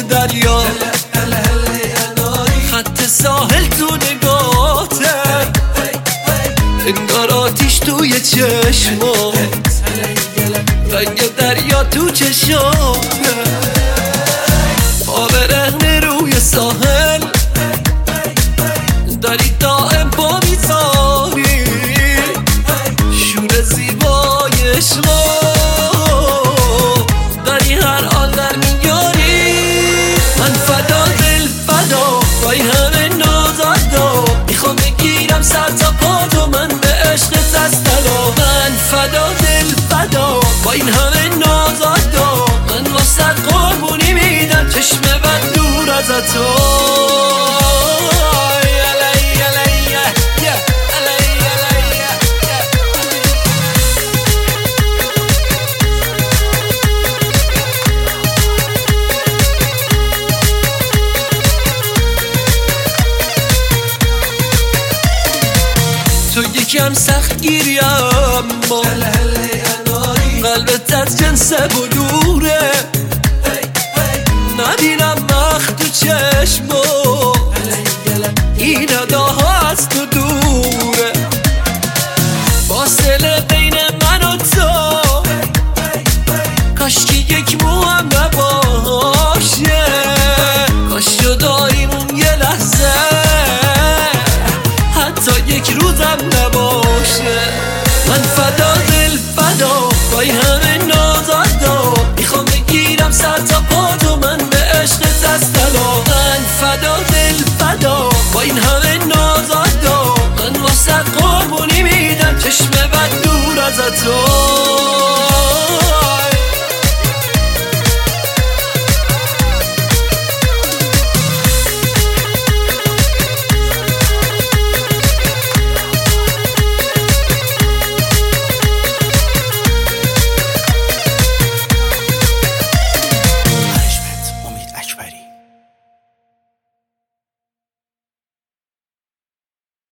دریا، خط ساحل تو نگاته، انگار آتیش توی چشمات، رنگ دریا تو چشمات، پا برهنه روی ساحل، داری دائم پا میذاری، شور زیبای عشقا داری هر آن در میاری. من فدا دل فدا با این همه نازادا، میخوام بگیرم سر تا پا تو، من به عشقت از طلا. من فدا دل فدا با این همه نازادا، من واسه قربونی میدم چشم بد دور از تو. تو یکم سخت گیری اما قلبت از جنس بلوره، نبینم مخت تو چشمو